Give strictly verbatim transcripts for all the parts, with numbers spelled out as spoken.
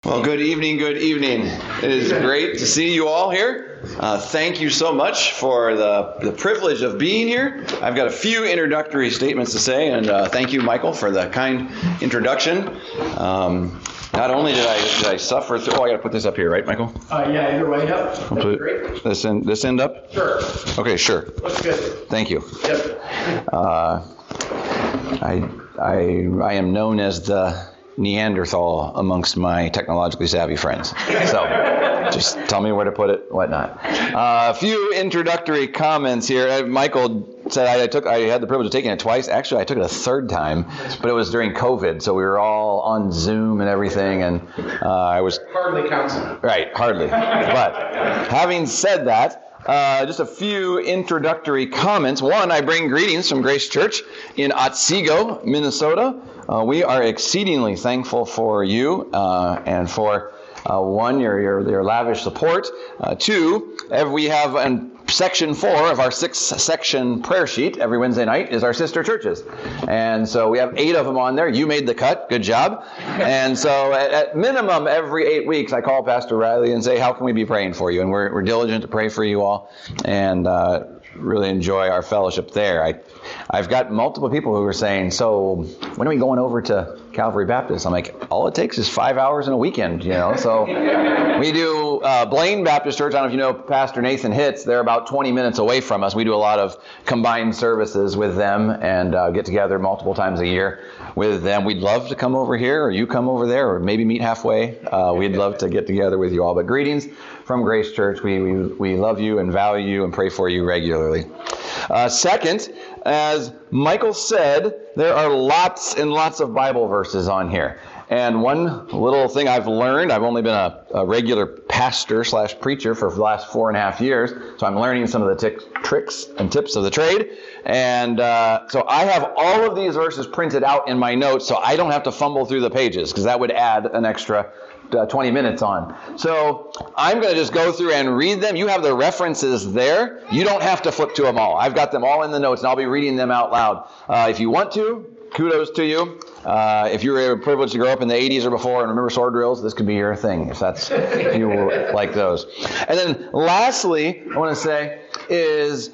Well, good evening, good evening. It is great to see you all here. Uh, thank you so much for the, the privilege of being here. I've got a few introductory statements to say, and uh, thank you, Michael, for the kind introduction. Um, not only did I did I suffer through... Oh, I got to put this up here, right, Michael? Uh, yeah, either way, yep. That's great. This end, this end up? Sure. Okay, sure. Looks good. Thank you. Yep. Uh, I, I, I am known as the Neanderthal amongst my technologically savvy friends. So just tell me where to put it, whatnot. Uh, a few introductory comments here. Uh, Michael said I, I took I had the privilege of taking it twice. Actually, I took it a third time, but it was during COVID, so we were all on Zoom and everything, and uh, I was hardly counts. Right, hardly. But having said that, Uh, just a few introductory comments. One, I bring greetings from Grace Church in Otsego, Minnesota. Uh, we are exceedingly thankful for you uh, and for uh, one, your, your your lavish support. Uh, two, we have in section four of our six-section prayer sheet every Wednesday night is our sister churches. And so we have eight of them on there. You made the cut. Good job. And so at, at minimum every eight weeks, I call Pastor Riley and say, how can we be praying for you? And we're, we're diligent to pray for you all and uh, really enjoy our fellowship there. I, I've got multiple people who are saying, so when are we going over to Calvary Baptist? I'm like, all it takes is five hours in a weekend, you know. So we do uh, Blaine Baptist Church. I don't know if you know Pastor Nathan Hitz. They're about twenty minutes away from us. We do a lot of combined services with them and uh, get together multiple times a year with them. We'd love to come over here, or you come over there, or maybe meet halfway. Uh, we'd love to get together with you all. But greetings from Grace Church. We we, we love you and value you and pray for you regularly. Uh, second, as Michael said, there are lots and lots of Bible verses on here. And one little thing I've learned, I've only been a, a regular pastor slash preacher for the last four and a half years, so I'm learning some of the t- tricks and tips of the trade. And uh, so I have all of these verses printed out in my notes, so I don't have to fumble through the pages, because that would add an extra Uh, twenty minutes on. So I'm going to just go through and read them. You have the references there. You don't have to flip to them all. I've got them all in the notes, and I'll be reading them out loud. Uh, if you want to, kudos to you. Uh, if you were privileged to grow up in the eighties or before and remember sword drills, this could be your thing, if that's if you like those. And then lastly, I want to say is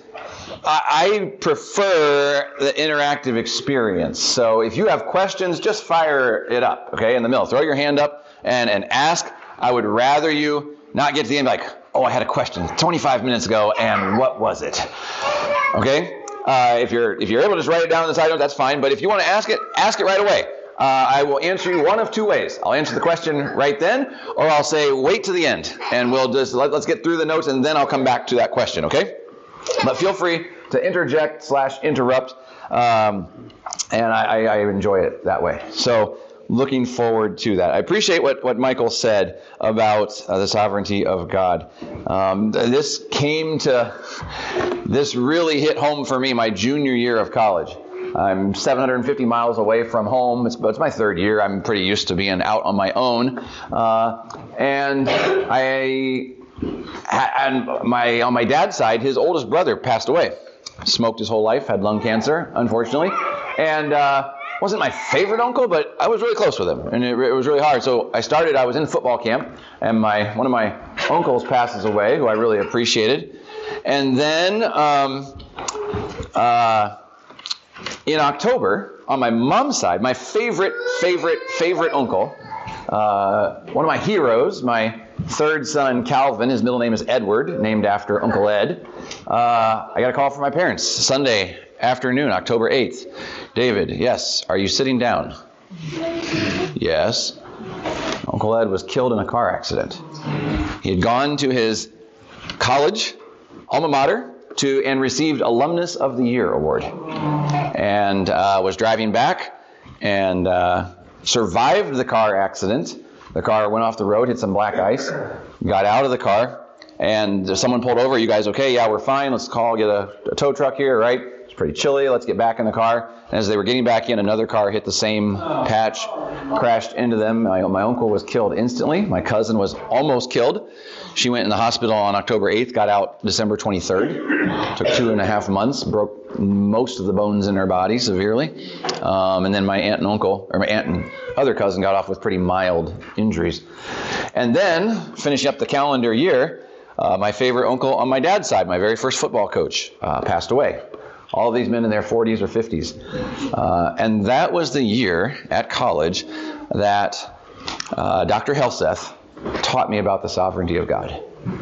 I prefer the interactive experience. So if you have questions, just fire it up, okay, in the middle. Throw your hand up and, and ask. I would rather you not get to the end like, oh, I had a question twenty-five minutes ago, and what was it? Okay? Uh, if you're if you're able to just write it down on the side note, that's fine. But if you want to ask it, ask it right away. Uh, I will answer you one of two ways. I'll answer the question right then, or I'll say, wait to the end, and we'll just, let, let's get through the notes, and then I'll come back to that question, okay? But feel free to interject slash interrupt, um, and I, I enjoy it that way. So looking forward to that. I appreciate what, what Michael said about uh, the sovereignty of God. Um, this came to, this really hit home for me my junior year of college. I'm seven hundred fifty miles away from home. It's, it's my third year. I'm pretty used to being out on my own. Uh, and I... And my on my dad's side, his oldest brother passed away. Smoked his whole life, had lung cancer, unfortunately. And uh, wasn't my favorite uncle, but I was really close with him. And it, it was really hard. So I started, I was in football camp, and my one of my uncles passes away, who I really appreciated. And then um, uh, in October, on my mom's side, my favorite, favorite, favorite uncle, uh, one of my heroes, my third son, Calvin, his middle name is Edward, named after Uncle Ed. Uh, I got a call from my parents Sunday afternoon, October eighth. David, yes, are you sitting down? Yes. Uncle Ed was killed in a car accident. He had gone to his college, alma mater, to and received Alumnus of the Year award. And uh, was driving back and uh, survived the car accident. The car went off the road, hit some black ice, got out of the car, and someone pulled over. You guys okay? Yeah, we're fine. Let's call, get a, a tow truck here, right? It's pretty chilly. Let's get back in the car. And as they were getting back in, another car hit the same patch, crashed into them. My, my uncle was killed instantly. My cousin was almost killed. She went in the hospital on October eighth, got out December twenty-third. Took two and a half months, broke most of the bones in her body severely. Um, and then my aunt and uncle, or my aunt and other cousin got off with pretty mild injuries. And then, finishing up the calendar year, uh, my favorite uncle on my dad's side, my very first football coach, uh, passed away. All of these men in their forties or fifties. Uh, and that was the year at college that uh, Doctor Helseth taught me about the sovereignty of God.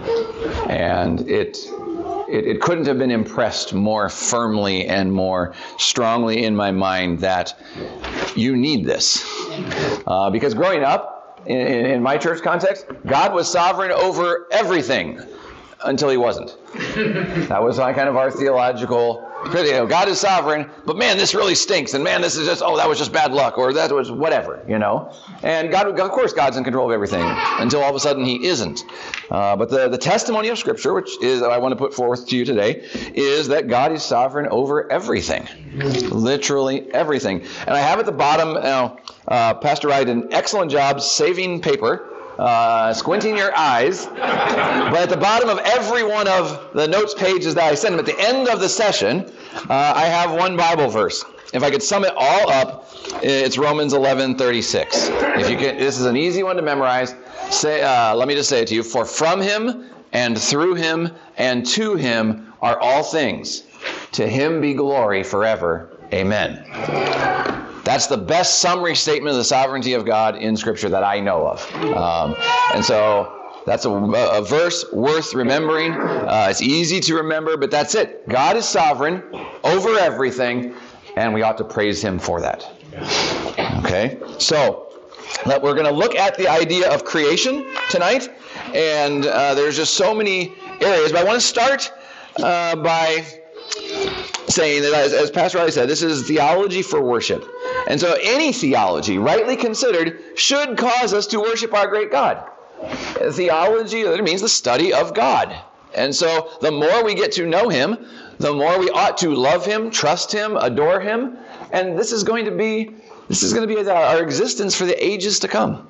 And it, it it couldn't have been impressed more firmly and more strongly in my mind that you need this. Uh, because growing up, in, in my church context, God was sovereign over everything until he wasn't. That was kind of our theological, you know, God is sovereign, but man, this really stinks, and man, this is just, oh, that was just bad luck, or that was whatever, you know. And God, of course, God's in control of everything until all of a sudden he isn't. Uh, but the, the testimony of Scripture, which is I want to put forth to you today, is that God is sovereign over everything, literally everything. And I have at the bottom, now, uh, Pastor Wright did an excellent job saving paper. Uh, squinting your eyes, but at the bottom of every one of the notes pages that I send them at the end of the session, uh, I have one Bible verse. If I could sum it all up, it's Romans eleven thirty-six. If you can, this is an easy one to memorize. Say, uh, let me just say it to you: for from him and through him and to him are all things. To him be glory forever. Amen. That's the best summary statement of the sovereignty of God in Scripture that I know of. Um, and so that's a, a verse worth remembering. Uh, it's easy to remember, but that's it. God is sovereign over everything, and we ought to praise him for that. Okay? So we're going to look at the idea of creation tonight, and uh, there's just so many areas. But I want to start uh, by saying that, as, as Pastor Riley said, this is theology for worship. And so any theology, rightly considered, should cause us to worship our great God. Theology, that means the study of God. And so the more we get to know him, the more we ought to love him, trust him, adore him. And this is going to be, this is going to be our existence for the ages to come.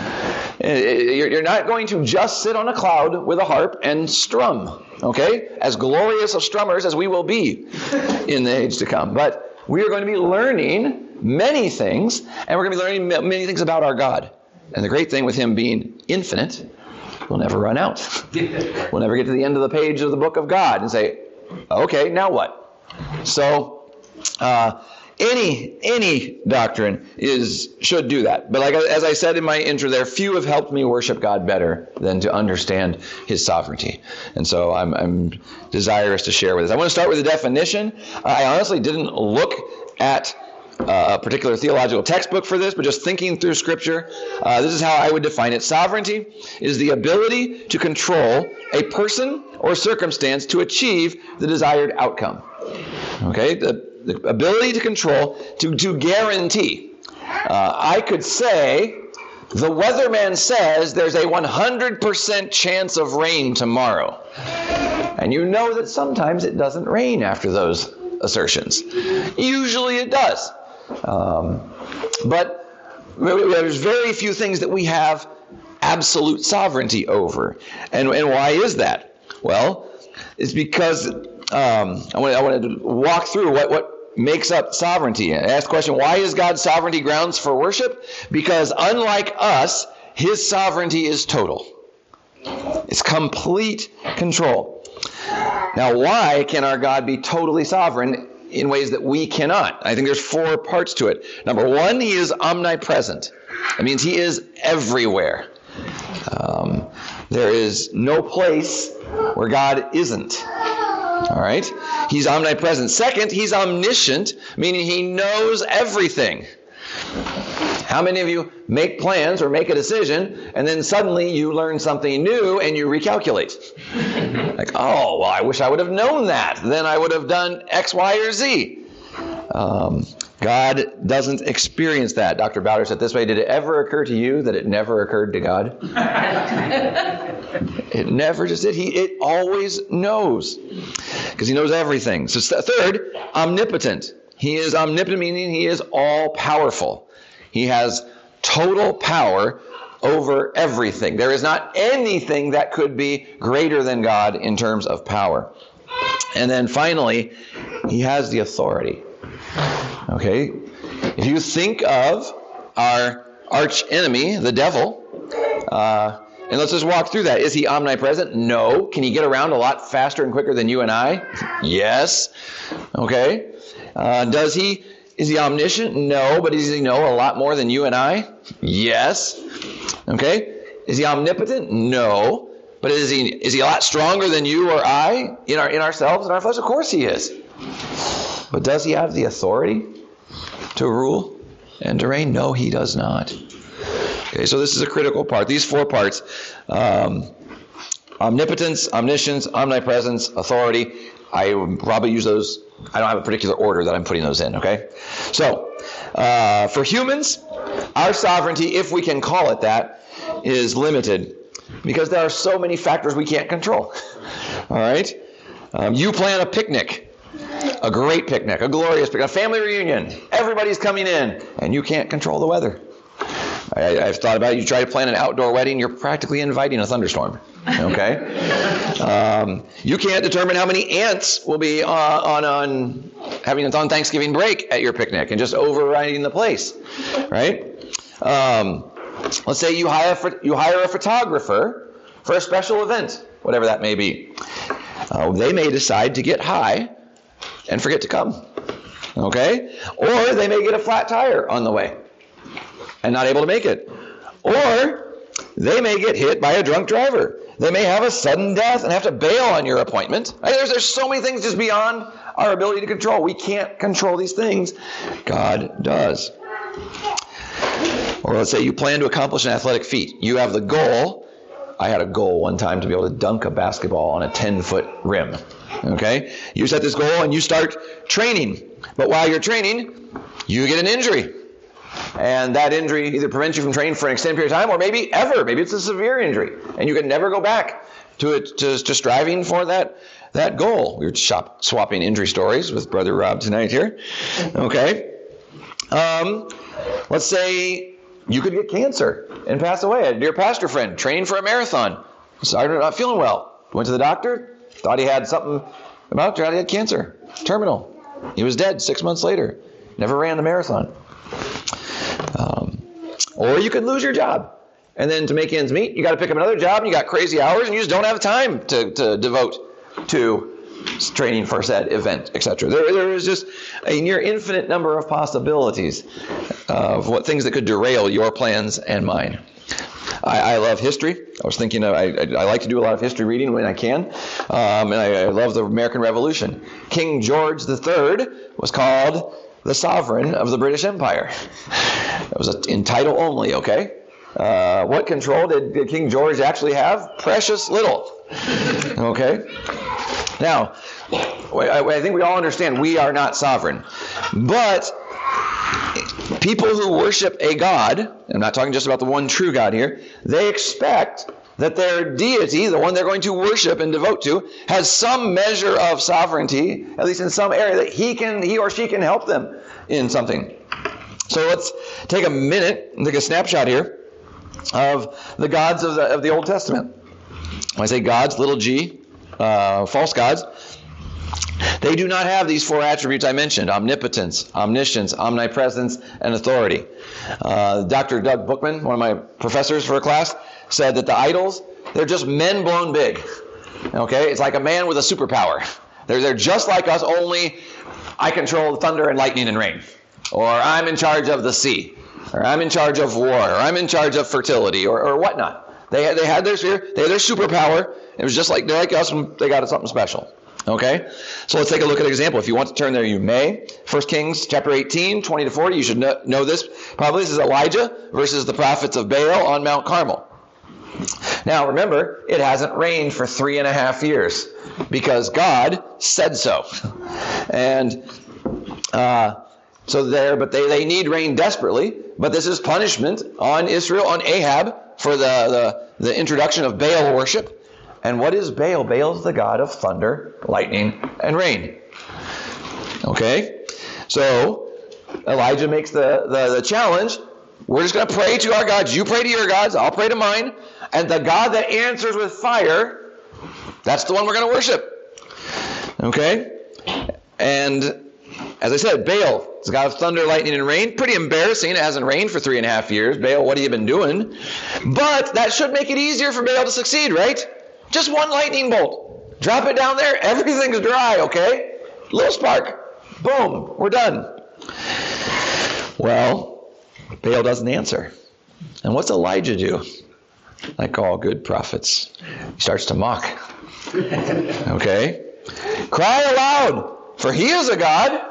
You're not going to just sit on a cloud with a harp and strum, okay? As glorious of strummers as we will be in the age to come. But we are going to be learning many things, and we're going to be learning many things about our God. And the great thing with him being infinite, we'll never run out. We'll never get to the end of the page of the book of God and say, okay, now what? So, uh, Any any doctrine is should do that. But like as I said in my intro there, few have helped me worship God better than to understand his sovereignty. And so I'm, I'm desirous to share with us. I want to start with a definition. I honestly didn't look at uh, a particular theological textbook for this, but just thinking through Scripture, uh, this is how I would define it. Sovereignty is the ability to control a person or circumstance to achieve the desired outcome. Okay? The The ability to control, to, to guarantee. Uh, I could say, the weatherman says there's a one hundred percent chance of rain tomorrow. And you know that sometimes it doesn't rain after those assertions. Usually it does. Um, but there's very few things that we have absolute sovereignty over. And, and why is that? Well, it's because Um, I want, I want to walk through what, what makes up sovereignty. And ask the question, why is God's sovereignty grounds for worship? Because unlike us, his sovereignty is total. It's complete control. Now, why can our God be totally sovereign in ways that we cannot? I think there's four parts to it. Number one, he is omnipresent. That means he is everywhere. Um, there is no place where God isn't. All right? He's omnipresent. Second, he's omniscient, meaning he knows everything. How many of you make plans or make a decision, and then suddenly you learn something new and you recalculate? Like, oh, well, I wish I would have known that. Then I would have done X, Y, or Z. Um, God doesn't experience that. Doctor Bowder said this way, did it ever occur to you that it never occurred to God? It never just did. He, it always knows, because he knows everything. So third, omnipotent. He is omnipotent, meaning he is all-powerful. He has total power over everything. There is not anything that could be greater than God in terms of power. And then finally, he has the authority. Okay? If you think of our arch enemy, the devil, uh, and let's just walk through that. Is he omnipresent? No. Can he get around a lot faster and quicker than you and I? Yes. Okay. Uh, does he, is he omniscient? No. But does he know a lot more than you and I? Yes. Okay. Is he omnipotent? No. But is he, is he a lot stronger than you or I in our, in ourselves, in our flesh? Of course he is. But does he have the authority to rule and to reign? No, he does not. Okay, so this is a critical part. These four parts, um, omnipotence, omniscience, omnipresence, authority. I would probably use those. I don't have a particular order that I'm putting those in, okay? So, uh, for humans, our sovereignty, if we can call it that, is limited because there are so many factors we can't control. All right? Um, you plan a picnic, a great picnic, a glorious picnic, a family reunion. Everybody's coming in, and you can't control the weather. I, I've thought about it. You try to plan an outdoor wedding, you're practically inviting a thunderstorm. Okay? um, you can't determine how many ants will be uh, on, on having it on Thanksgiving break at your picnic and just overriding the place. Right? Um, let's say you hire, you hire a photographer for a special event, whatever that may be. Uh, they may decide to get high and forget to come. Okay? Or they may get a flat tire on the way and not able to make it. Or they may get hit by a drunk driver. They may have a sudden death and have to bail on your appointment. I mean, there's, there's so many things just beyond our ability to control. We can't control these things. God does. Or let's say you plan to accomplish an athletic feat. You have the goal. I had a goal one time to be able to dunk a basketball on a ten-foot rim. Okay? You set this goal and you start training. But while you're training, you get an injury. And that injury either prevents you from training for an extended period of time or maybe ever. Maybe it's a severe injury. And you can never go back to it, to, to striving for that, that goal. We were shop, swapping injury stories with Brother Rob tonight here. Okay. Um, let's say you could get cancer and pass away. A dear pastor friend training for a marathon. Started not feeling well. Went to the doctor. Thought he had something about it. He had cancer. Terminal. He was dead six months later. Never ran the marathon. Um, or you could lose your job. And then to make ends meet, you got to pick up another job and you got crazy hours and you just don't have time to, to devote to training for said event, et cetera. There, there is just a near infinite number of possibilities of what things that could derail your plans and mine. I, I love history. I was thinking, of, I, I like to do a lot of history reading when I can. Um, and I, I love the American Revolution. King George the Third was called the sovereign of the British Empire. It was a, in title only, okay? Uh, what control did, did King George actually have? Precious little. Okay? Now, I, I think we all understand we are not sovereign. But people who worship a God, I'm not talking just about the one true God here, they expect that their deity, the one they're going to worship and devote to, has some measure of sovereignty, at least in some area, that he can, he or she can help them in something. So let's take a minute and take a snapshot here of the gods of the, of the Old Testament. When I say gods, little g, uh, false gods, they do not have these four attributes I mentioned: omnipotence, omniscience, omnipresence, and authority. Uh, Doctor Doug Bookman, one of my professors for a class, said that the idols, they're just men blown big. Okay? It's like a man with a superpower. They're, they're just like us, only I control thunder and lightning and rain. Or I'm in charge of the sea. Or I'm in charge of war. Or I'm in charge of fertility. Or, or whatnot. They, they had their sphere. They had their superpower. It was just like they're like us, and they got something special. Okay? So let's take a look at an example. If you want to turn there, you may. First Kings chapter eighteen, twenty to forty. You should know, know this. Probably this is Elijah versus the prophets of Baal on Mount Carmel. Now, remember, it hasn't rained for three and a half years because God said so. And Uh, so there, but they, they need rain desperately. But this is punishment on Israel, on Ahab, for the, the, the introduction of Baal worship. And what is Baal? Baal is the god of thunder, lightning, and rain. Okay? So Elijah makes the, the, the challenge. We're just going to pray to our gods. You pray to your gods. I'll pray to mine. And the God that answers with fire, that's the one we're going to worship. Okay? And as I said, Baal is the god of thunder, lightning, and rain. Pretty embarrassing. It hasn't rained for three and a half years. Baal, what have you been doing? But that should make it easier for Baal to succeed, right? Just one lightning bolt. Drop it down there. Everything's dry, okay? Little spark. Boom. We're done. Well, Baal doesn't answer. And what's Elijah do? Like all good prophets, he starts to mock. Okay? Cry aloud, for he is a God.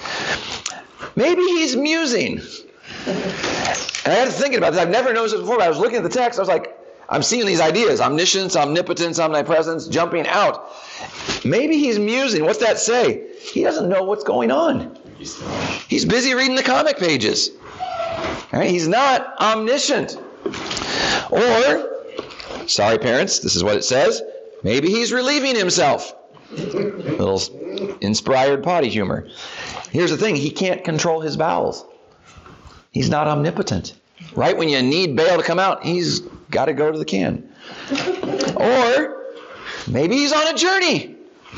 Maybe he's musing. And I had to think about this. I've never noticed it before, but I was looking at the text. I was like, I'm seeing these ideas. Omniscience, omnipotence, omnipresence, jumping out. Maybe he's musing. What's that say? He doesn't know what's going on. He's busy reading the comic pages. All right? He's not omniscient. Or, sorry parents, this is what it says. Maybe he's relieving himself. Little inspired potty humor. Here's the thing. He can't control his bowels. He's not omnipotent. Right when you need Baal to come out, he's got to go to the can. Or maybe he's on a journey.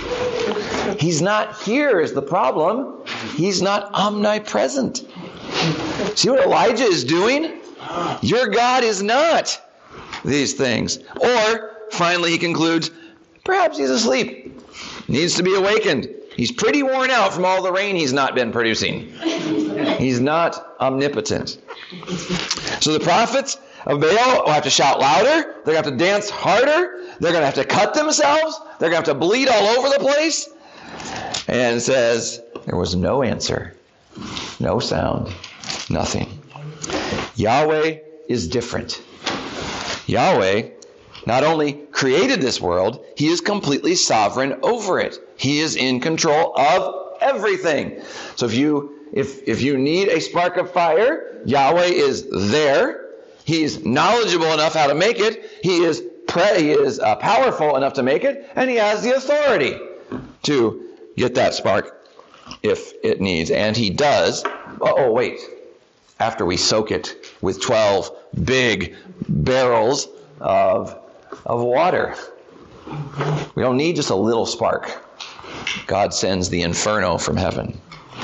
He's not here is the problem. He's not omnipresent. See what Elijah is doing? Your God is not these things. Or, finally, he concludes, perhaps he's asleep. Needs to be awakened. He's pretty worn out from all the rain he's not been producing. He's not omnipotent. So the prophets of Baal will have to shout louder. They're going to have to dance harder. They're going to have to cut themselves. They're going to have to bleed all over the place. And it says, there was no answer, no sound, nothing. Yahweh is different. Yahweh not only created this world, he is completely sovereign over it. He is in control of everything. So if you if if you need a spark of fire, Yahweh is there. He's knowledgeable enough how to make it. He is pre- he is uh, powerful enough to make it, and he has the authority to get that spark if it needs. And he does. Oh, oh wait. After we soak it with twelve big barrels of, of water. We don't need just a little spark. God sends the inferno from heaven.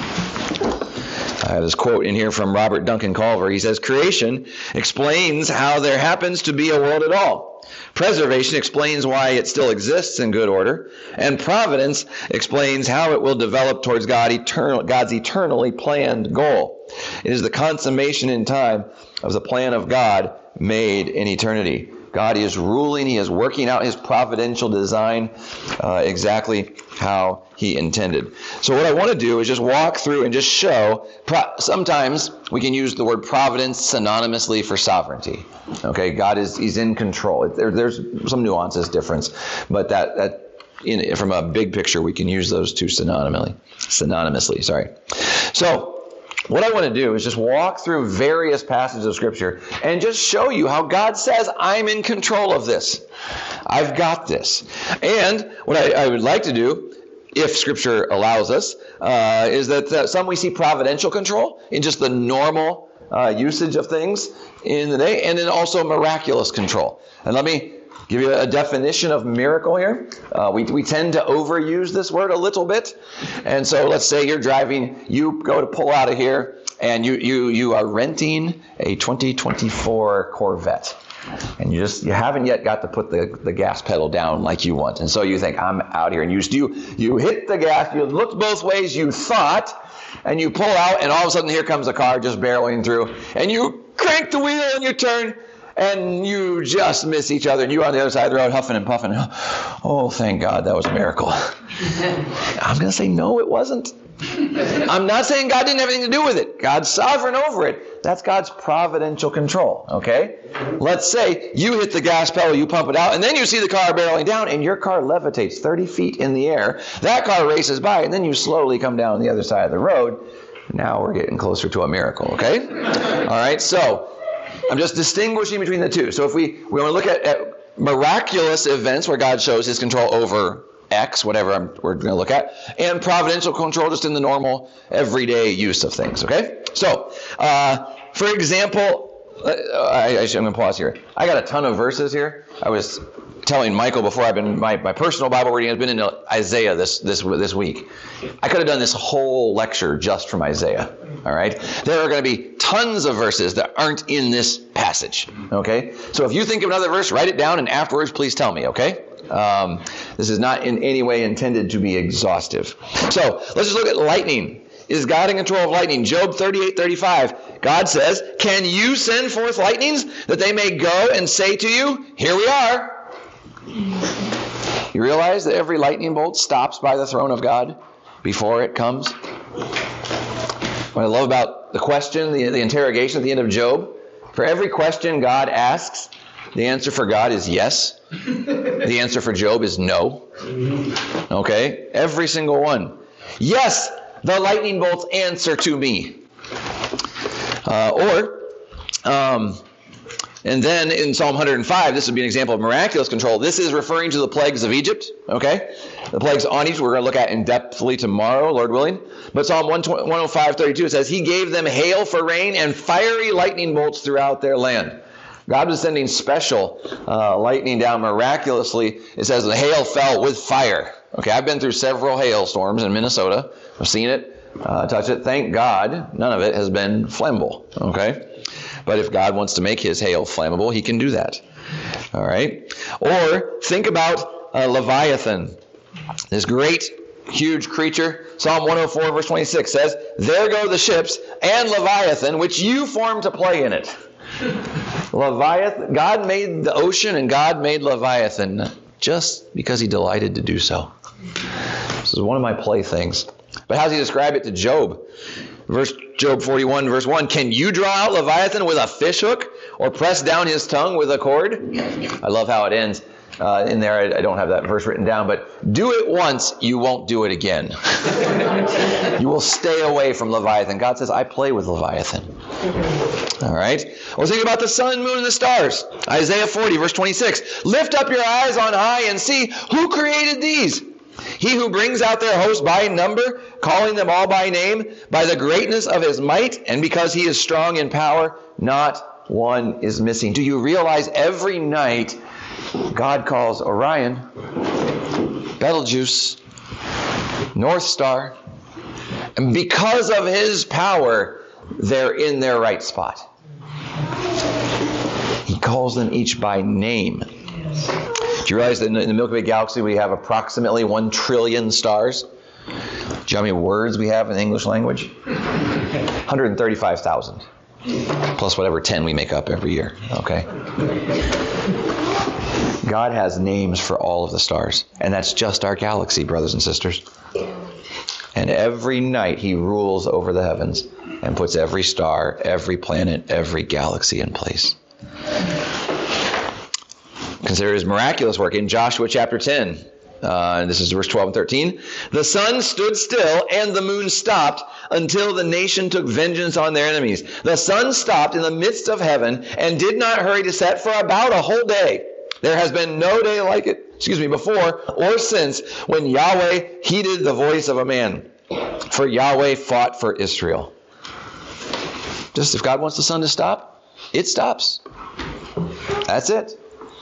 I have this quote in here from Robert Duncan Culver. He says, creation explains how there happens to be a world at all. Preservation explains why it still exists in good order. And providence explains how it will develop towards God eternal, God's eternally planned goal. It is the consummation in time of the plan of God made in eternity. God is ruling. He is working out his providential design uh, exactly how he intended. So what I want to do is just walk through and just show. Pro- sometimes we can use the word providence synonymously for sovereignty. Okay, God is he's in control. There, there's some nuances, difference, but that that in, from a big picture we can use those two synonymously. Synonymously, sorry. So what I want to do is just walk through various passages of Scripture and just show you how God says, I'm in control of this. I've got this. And what I, I would like to do, if Scripture allows us, uh, is that uh, some we see providential control in just the normal uh, usage of things in the day, and then also miraculous control. And let me give you a definition of miracle here. Uh, we, we tend to overuse this word a little bit. And so let's say you're driving, you go to pull out of here, and you, you, you are renting a twenty twenty-four Corvette. And you just you haven't yet got to put the, the gas pedal down like you want. And so you think, I'm out here. And you, you, you hit the gas, you looked both ways, you thought, and you pull out, and all of a sudden here comes a car just barreling through. And you crank the wheel and you turn, and you just miss each other, and you on the other side of the road huffing and puffing. Oh, thank God, that was a miracle. I'm going to say, no, it wasn't. I'm not saying God didn't have anything to do with it. God's sovereign over it. That's God's providential control, okay? Let's say you hit the gas pedal, you pump it out, and then you see the car barreling down, and your car levitates thirty feet in the air. That car races by, and then you slowly come down the other side of the road. Now we're getting closer to a miracle, okay? All right, so I'm just distinguishing between the two. So if we, we want to look at, at miraculous events where God shows his control over X, whatever I'm, we're going to look at, and providential control just in the normal, everyday use of things, okay? So, uh, for example, uh, I, I, I'm going to pause here. I got a ton of verses here. I was telling Michael before, I've been my, my personal Bible reading has been in Isaiah this this this week. I could have done this whole lecture just from Isaiah. All right, there are going to be tons of verses that aren't in this passage. Okay, so if you think of another verse, write it down, and afterwards, please tell me. Okay, um, this is not in any way intended to be exhaustive. So let's just look at lightning. Is God in control of lightning? Job thirty-eight thirty-five. God says, "Can you send forth lightnings that they may go and say to you, here we are." You realize that every lightning bolt stops by the throne of God before it comes? What I love about the question, the, the interrogation at the end of Job, for every question God asks, the answer for God is yes. The answer for Job is no. Okay? Every single one. Yes, the lightning bolts answer to me. Uh, or, um, and then in Psalm one hundred five, this would be an example of miraculous control. This is referring to the plagues of Egypt, okay? The plagues on Egypt we're going to look at in depthly tomorrow, Lord willing. But Psalm one oh five thirty-two, it says, He gave them hail for rain and fiery lightning bolts throughout their land. God was sending special uh, lightning down miraculously. It says the hail fell with fire. Okay, I've been through several hailstorms in Minnesota. I've seen it, uh, touched it. Thank God, none of it has been flammable. Okay, but if God wants to make his hail flammable, he can do that. All right. Or think about uh, Leviathan, this great, huge creature. Psalm one oh four, verse twenty-six says, "There go the ships and Leviathan, which you formed to play in it." Leviathan, God made the ocean and God made Leviathan just because he delighted to do so. This is one of my playthings. But how does he describe it to Job? Verse Job forty-one, verse one, "Can you draw out Leviathan with a fish hook or press down his tongue with a cord?" I love how it ends. Uh, in there, I, I don't have that verse written down, but do it once, you won't do it again. You will stay away from Leviathan. God says, I play with Leviathan. All right. Well, think about the sun, moon, and the stars. Isaiah forty, verse twenty-six. "Lift up your eyes on high and see who created these. He who brings out their host by number, calling them all by name, by the greatness of his might, and because he is strong in power, not one is missing." Do you realize every night God calls Orion, Betelgeuse, North Star, and because of his power, they're in their right spot. He calls them each by name. Do you realize that in the Milky Way galaxy we have approximately one trillion stars? Do you know how many words we have in the English language? one hundred thirty-five thousand. Plus whatever ten we make up every year. Okay? God has names for all of the stars. And that's just our galaxy, brothers and sisters. And every night he rules over the heavens and puts every star, every planet, every galaxy in place. Consider his miraculous work in Joshua chapter ten. Uh, and this is verse twelve and thirteen. "The sun stood still and the moon stopped until the nation took vengeance on their enemies. The sun stopped in the midst of heaven and did not hurry to set for about a whole day. There has been no day like it, excuse me, before or since when Yahweh heeded the voice of a man. For Yahweh fought for Israel." Just if God wants the sun to stop, it stops. That's it.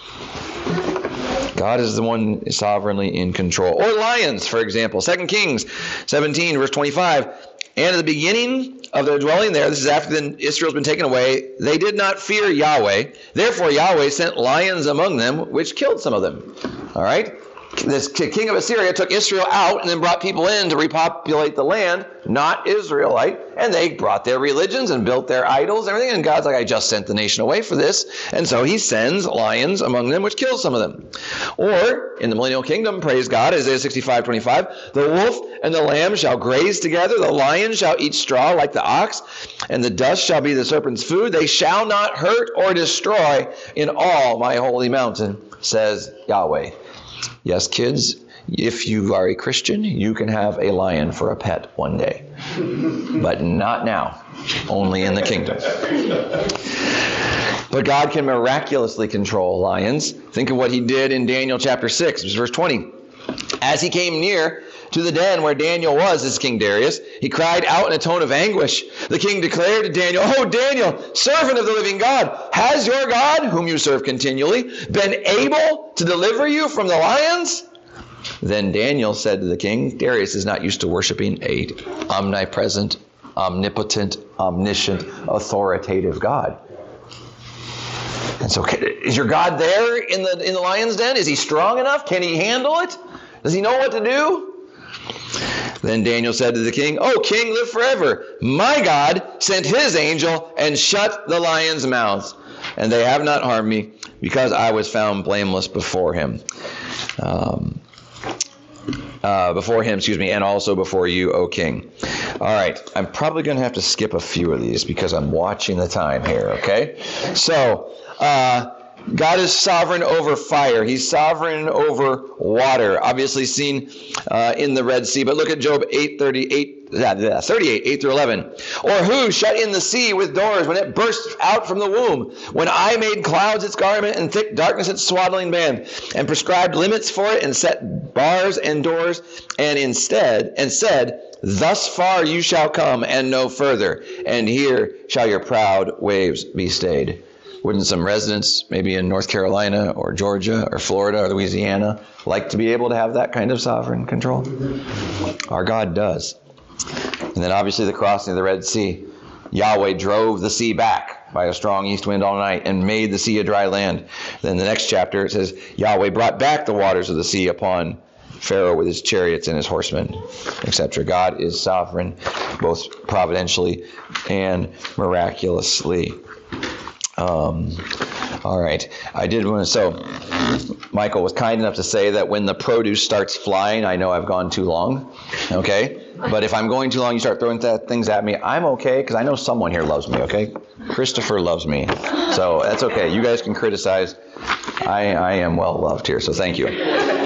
God is the one sovereignly in control. Or lions, for example. Second Kings seventeen, verse twenty-five. "And at the beginning of their dwelling there," this is after then Israel's been taken away, "they did not fear Yahweh. Therefore Yahweh sent lions among them, which killed some of them." All right? This king of Assyria took Israel out and then brought people in to repopulate the land, not Israelite. And they brought their religions and built their idols and everything. And God's like, I just sent the nation away for this. And so he sends lions among them, which kills some of them. Or, in the millennial kingdom, praise God, Isaiah sixty-five twenty-five, the wolf and the lamb shall graze together, the lion shall eat straw like the ox, and the dust shall be the serpent's food. They shall not hurt or destroy in all my holy mountain, says Yahweh. Yes, kids, if you are a Christian, you can have a lion for a pet one day. But not now, only in the kingdom. But God can miraculously control lions. Think of what he did in Daniel chapter six, verse twenty. As he came near to the den where Daniel was, this is King Darius, he cried out in a tone of anguish. The king declared to Daniel, "Oh, Daniel, servant of the living God, has your God, whom you serve continually, been able to deliver you from the lions?" Then Daniel said to the king, Darius is not used to worshiping a omnipresent, omnipotent, omniscient, authoritative God. And so, is your God there in the in the lion's den? Is he strong enough? Can he handle it? Does he know what to do? Then Daniel said to the king, "O king, live forever. My God sent his angel and shut the lions' mouths, and they have not harmed me, because I was found blameless before him." Um, uh, before him, excuse me, and also before you, O king. All right, I'm probably going to have to skip a few of these because I'm watching the time here, okay? So, uh, God is sovereign over fire. He's sovereign over water, obviously seen uh, in the Red Sea. But look at Job eight thirty-eight, thirty-eight, eight through eleven. Or who shut in the sea with doors when it burst out from the womb? When I made clouds its garment and thick darkness its swaddling band, and prescribed limits for it and set bars and doors, and instead, and said, thus far you shall come and no further, and here shall your proud waves be stayed. Wouldn't some residents, maybe in North Carolina or Georgia or Florida or Louisiana, like to be able to have that kind of sovereign control? Our God does. And then obviously the crossing of the Red Sea. Yahweh drove the sea back by a strong east wind all night and made the sea a dry land. Then the next chapter it says, Yahweh brought back the waters of the sea upon Pharaoh with his chariots and his horsemen, et cetera. God is sovereign, both providentially and miraculously. Um, all right. I did want to, so Michael was kind enough to say that when the produce starts flying, I know I've gone too long. Okay. But if I'm going too long, you start throwing th- things at me, I'm okay, because I know someone here loves me. Okay. Christopher loves me. So that's okay. You guys can criticize. I, I am well loved here. So thank you.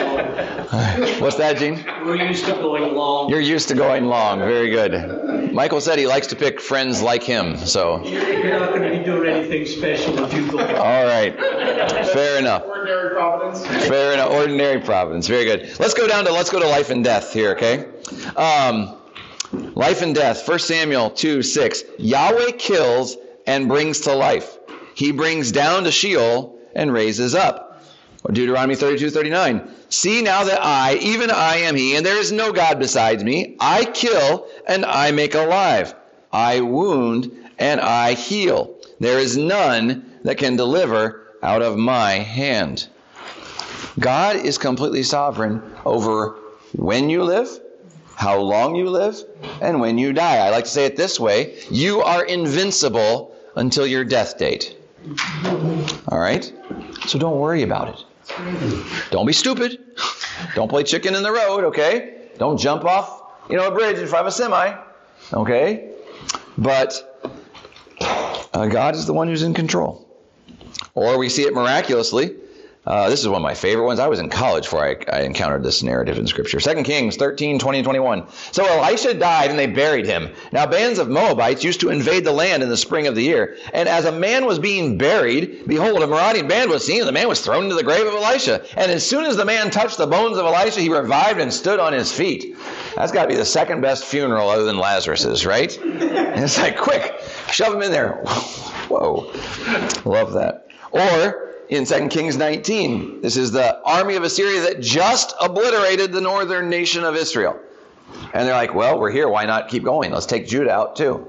What's that, Gene? We're used to going long. You're used to going long. Very good. Michael said he likes to pick friends like him. So You're not going to be doing anything special if you go long. all right. Fair enough. Ordinary providence. Fair enough. Ordinary providence. Very good. Let's go down to let's go to life and death here, okay? Um, life and death. First Samuel two six. Yahweh kills and brings to life. He brings down to Sheol and raises up. Or Deuteronomy thirty-two thirty-nine. See now that I, even I am he, and there is no God besides me. I kill and I make alive. I wound and I heal. There is none that can deliver out of my hand. God is completely sovereign over when you live, how long you live, and when you die. I like to say it this way. You are invincible until your death date. All right? So don't worry about it. Don't be stupid. Don't play chicken in the road, okay? Don't jump off, you know, a bridge in front of a semi, okay? But uh, God is the one who's in control. Or we see it miraculously. Uh, this is one of my favorite ones. I was in college before I, I encountered this narrative in Scripture. Second Kings thirteen, twenty, twenty-one. So Elisha died and they buried him. Now bands of Moabites used to invade the land in the spring of the year. And as a man was being buried, behold, a marauding band was seen, and the man was thrown into the grave of Elisha. And as soon as the man touched the bones of Elisha, he revived and stood on his feet. That's got to be the second best funeral other than Lazarus's, right? And it's like, quick, shove him in there. Whoa. Love that. Or in Second Kings nineteen, this is the army of Assyria that just obliterated the northern nation of Israel. And they're like, well, we're here. Why not keep going? Let's take Judah out too.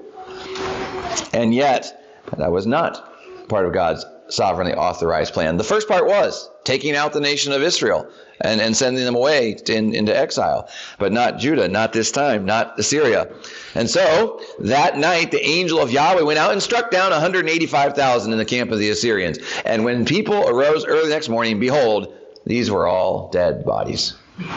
And yet, that was not part of God's sovereignly authorized plan. The first part was taking out the nation of Israel and, and sending them away to, in, into exile. But not Judah, not this time, not Assyria. And so, that night, the angel of Yahweh went out and struck down one hundred eighty-five thousand in the camp of the Assyrians. And when people arose early the next morning, behold, these were all dead bodies.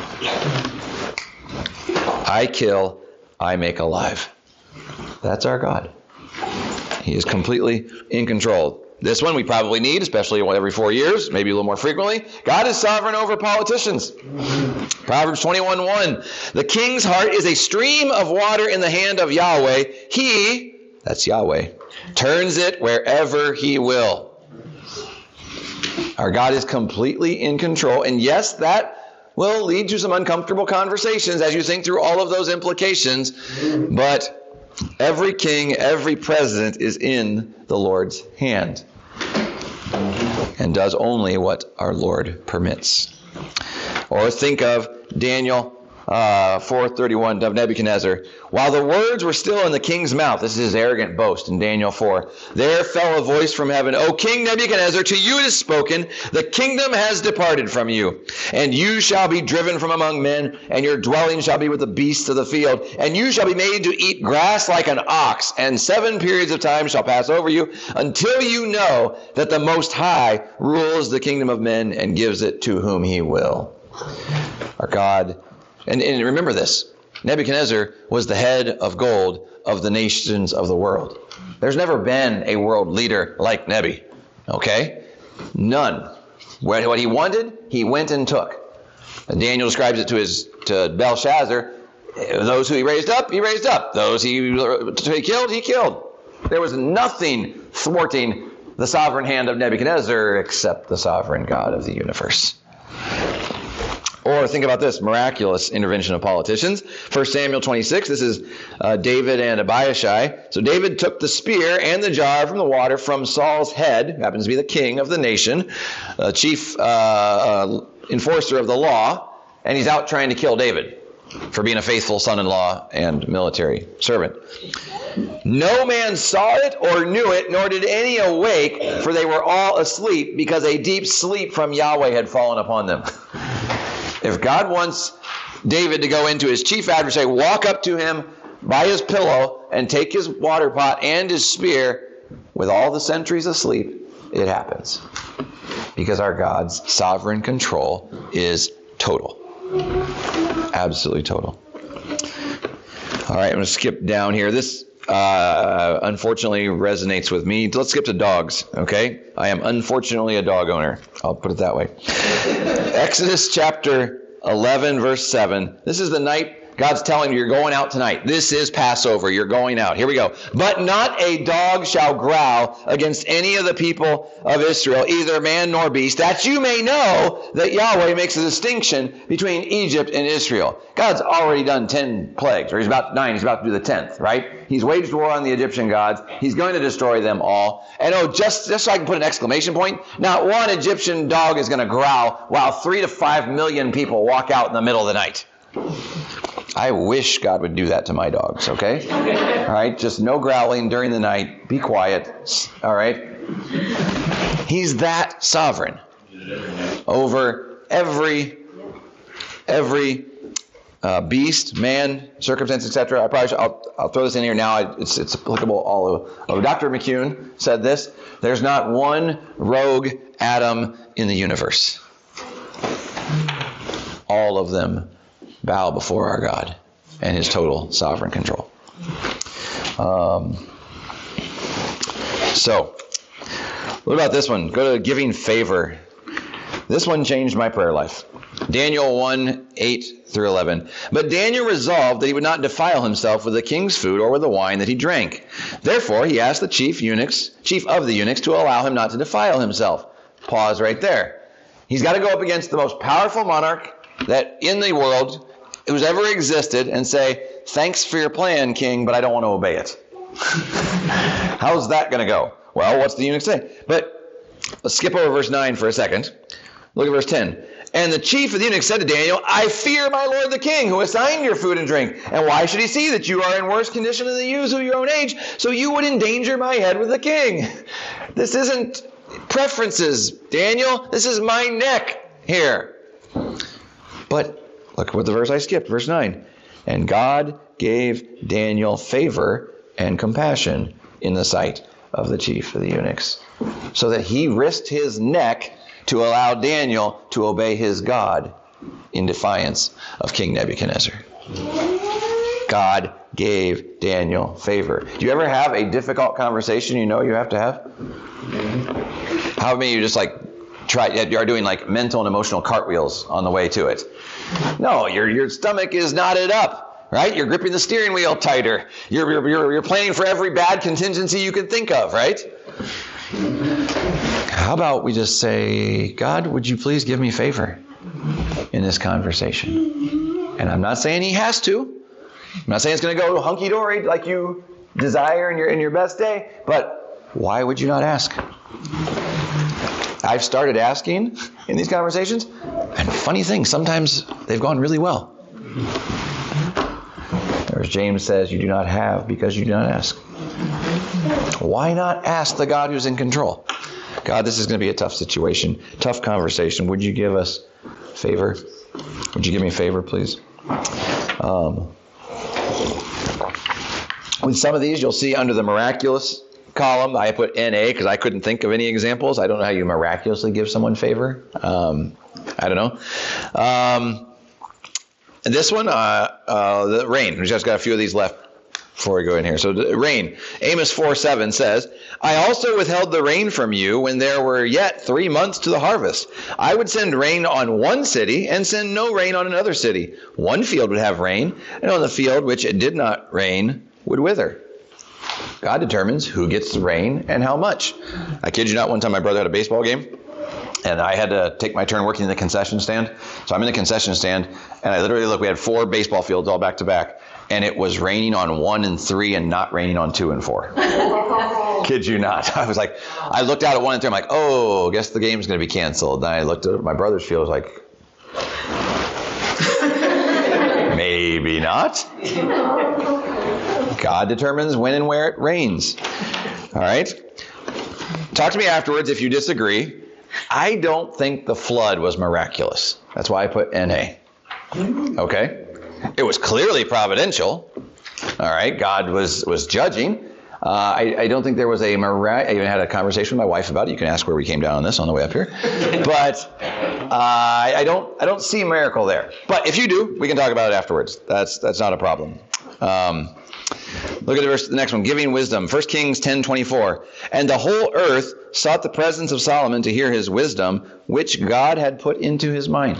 I kill, I make alive. That's our God. He is completely in control. This one we probably need, especially every four years, maybe a little more frequently. God is sovereign over politicians. Proverbs twenty-one one. The king's heart is a stream of water in the hand of Yahweh. He, that's Yahweh, turns it wherever he will. Our God is completely in control. And yes, that will lead to some uncomfortable conversations as you think through all of those implications. But every king, every president is in the Lord's hand and does only what our Lord permits. Or think of Daniel uh, four thirty-one of Nebuchadnezzar. While the words were still in the king's mouth, this is his arrogant boast in Daniel four, there fell a voice from heaven, O King Nebuchadnezzar, to you it is spoken, the kingdom has departed from you, and you shall be driven from among men, and your dwelling shall be with the beasts of the field, and you shall be made to eat grass like an ox, and seven periods of time shall pass over you, until you know that the Most High rules the kingdom of men and gives it to whom he will. Our God, and, and remember this, Nebuchadnezzar was the head of gold of the nations of the world. There's never been a world leader like Nebi, okay? None. What he wanted, he went and took. And Daniel describes it to his to Belshazzar. Those who he raised up, he raised up. Those he, he killed, he killed. There was nothing thwarting the sovereign hand of Nebuchadnezzar except the sovereign God of the universe. Or think about this, miraculous intervention of politicians. First Samuel twenty-six, this is uh, David and Abiashai. So David took the spear and the jar from the water from Saul's head, who happens to be the king of the nation, uh, chief uh, uh, enforcer of the law, and he's out trying to kill David for being a faithful son-in-law and military servant. No man saw it or knew it, nor did any awake, for they were all asleep, because a deep sleep from Yahweh had fallen upon them. If God wants David to go into his chief adversary, walk up to him by his pillow and take his water pot and his spear with all the sentries asleep, it happens. Because our God's sovereign control is total. Absolutely total. All right, I'm going to skip down here. This uh, unfortunately resonates with me. Let's skip to dogs, okay? I am unfortunately a dog owner. I'll put it that way. Exodus chapter eleven, verse seven. This is the night God's telling you, you're going out tonight. This is Passover. You're going out. Here we go. But not a dog shall growl against any of the people of Israel, either man nor beast, that you may know that Yahweh makes a distinction between Egypt and Israel. God's already done ten plagues, or he's about nine. He's about to do the tenth, right? He's waged war on the Egyptian gods. He's going to destroy them all. And oh, just, just so I can put an exclamation point, not one Egyptian dog is going to growl while three to five million people walk out in the middle of the night. I wish God would do that to my dogs, okay? All right, just no growling during the night. Be quiet, all right? He's that sovereign over every, every uh, beast, man, circumstance, et cetera. I probably should, I'll, I'll throw this in here now. It's, it's applicable all over. Oh, Doctor McCune said this. There's not one rogue atom in the universe. All of them bow before our God and his total sovereign control. Um, so, what about this one? Go to giving favor. This one changed my prayer life. Daniel one, eight through eleven. But Daniel resolved that he would not defile himself with the king's food or with the wine that he drank. Therefore, he asked the chief eunuchs, chief of the eunuchs, to allow him not to defile himself. Pause right there. He's got to go up against the most powerful monarch that in the world who's ever existed and say, thanks for your plan, king, but I don't want to obey it. How's that going to go? Well, what's the eunuch say? But let's skip over verse nine for a second. Look at verse ten. And the chief of the eunuchs said to Daniel, I fear my lord the king, who assigned your food and drink. And why should he see that you are in worse condition than the youths of your own age, so you would endanger my head with the king? This isn't preferences, Daniel. This is my neck here. But look what the verse I skipped, verse nine. And God gave Daniel favor and compassion in the sight of the chief of the eunuchs, so that he risked his neck to allow Daniel to obey his God in defiance of King Nebuchadnezzar. God gave Daniel favor. Do you ever have a difficult conversation you know you have to have? How many of you just like try, you're doing like mental and emotional cartwheels on the way to it? No, your your stomach is knotted up, right? You're gripping the steering wheel tighter. You're you're you're, you're planning for every bad contingency you can think of, right? How about we just say, God, would you please give me favor in this conversation? And I'm not saying he has to. I'm not saying it's going to go hunky-dory like you desire in your in your best day, but why would you not ask? I've started asking in these conversations, and funny thing, sometimes they've gone really well. Or as James says, you do not have because you do not ask. Why not ask the God who's in control? God, this is going to be a tough situation, tough conversation. Would you give us favor? Would you give me a favor, please? Um, with some of these, you'll see under the miraculous column, I put N A because I couldn't think of any examples. I don't know how you miraculously give someone favor. Um, I don't know. Um, and this one, uh, uh, the rain. We've just got a few of these left before we go in here. So the rain. Amos four seven says, I also withheld the rain from you when there were yet three months to the harvest. I would send rain on one city and send no rain on another city. One field would have rain, and on the field which it did not rain would wither. God determines who gets the rain and how much. I kid you not, one time my brother had a baseball game, and I had to take my turn working in the concession stand. So I'm in the concession stand, and I literally look, we had four baseball fields all back to back, and it was raining on one and three and not raining on two and four. Kid you not. I was like, I looked out at one and three, I'm like, oh, guess the game's going to be canceled. And I looked at my brother's field, I was like, maybe not. God determines when and where it rains. All right? Talk to me afterwards if you disagree. I don't think the flood was miraculous. That's why I put N A. Okay? It was clearly providential. All right? God was, was judging. Uh, I, I don't think there was a mirac- I even had a conversation with my wife about it. You can ask where we came down on this on the way up here. But uh, I, I don't I don't see a miracle there. But if you do, we can talk about it afterwards. That's that's not a problem. Um, Look at the verse, the next one, giving wisdom. First Kings ten twenty-four. And the whole earth sought the presence of Solomon to hear his wisdom, which God had put into his mind.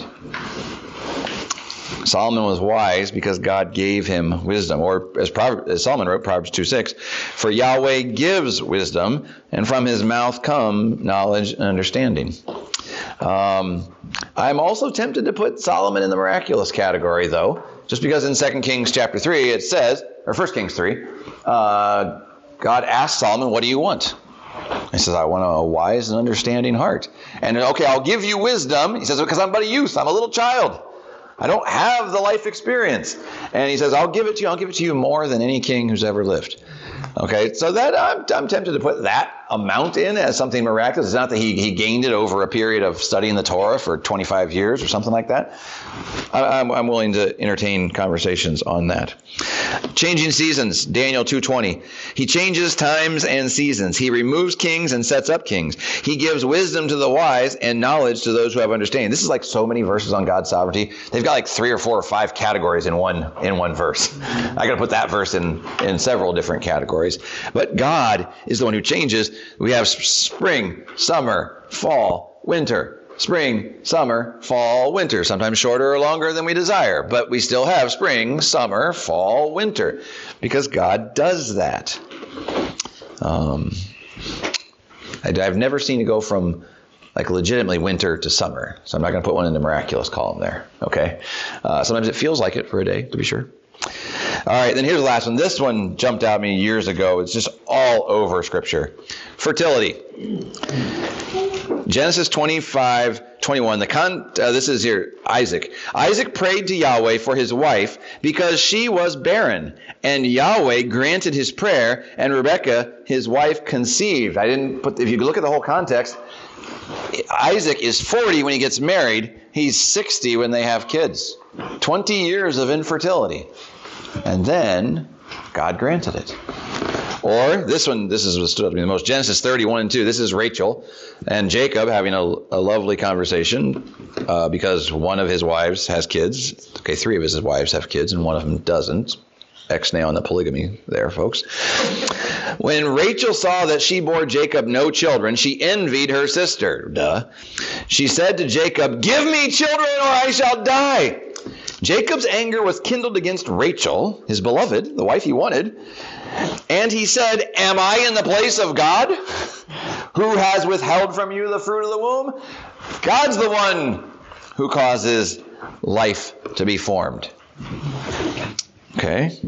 Solomon was wise because God gave him wisdom. Or as, Proverbs, as Solomon wrote, Proverbs two six, for Yahweh gives wisdom, and from his mouth come knowledge and understanding. Um, I'm also tempted to put Solomon in the miraculous category, though, just because in Second Kings chapter three it says, or First Kings three, uh, God asked Solomon, what do you want? He says, I want a wise and understanding heart. And okay, I'll give you wisdom. He says, because I'm but a youth. I'm a little child. I don't have the life experience. And he says, I'll give it to you. I'll give it to you more than any king who's ever lived. Okay, so that I'm, I'm tempted to put that amount in as something miraculous. It's not that he, he gained it over a period of studying the Torah for twenty-five years or something like that. I, I'm, I'm willing to entertain conversations on that. Changing seasons, Daniel two twenty. He changes times and seasons. He removes kings and sets up kings. He gives wisdom to the wise and knowledge to those who have understanding. This is like so many verses on God's sovereignty. They've got like three or four or five categories in one in one verse. I got to put that verse in in several different categories. But God is the one who changes. We have spring, summer, fall, winter. Spring, summer, fall, winter. Sometimes shorter or longer than we desire. But we still have spring, summer, fall, winter. Because God does that. Um, I, I've never seen it go from like legitimately winter to summer. So I'm not going to put one in the miraculous column there. Okay. Uh, sometimes it feels like it for a day, to be sure. All right, then here's the last one. This one jumped out at me years ago. It's just all over Scripture. Fertility. Genesis twenty-five twenty-one. The con, uh, this is here, Isaac. Isaac prayed to Yahweh for his wife because she was barren. And Yahweh granted his prayer, and Rebekah, his wife, conceived. I didn't put, if you look at the whole context, Isaac is forty when he gets married. He's sixty when they have kids. twenty years of infertility. And then God granted it. Or this one, this is what stood out to me the most, Genesis thirty-one and two. This is Rachel and Jacob having a, a lovely conversation uh, because one of his wives has kids. Okay, three of his wives have kids and one of them doesn't. X-nay on the polygamy there, folks. When Rachel saw that she bore Jacob no children, she envied her sister. Duh. She said to Jacob, "Give me children or I shall die." Jacob's anger was kindled against Rachel, his beloved, the wife he wanted. And he said, "Am I in the place of God, who has withheld from you the fruit of the womb?" God's the one who causes life to be formed. Okay.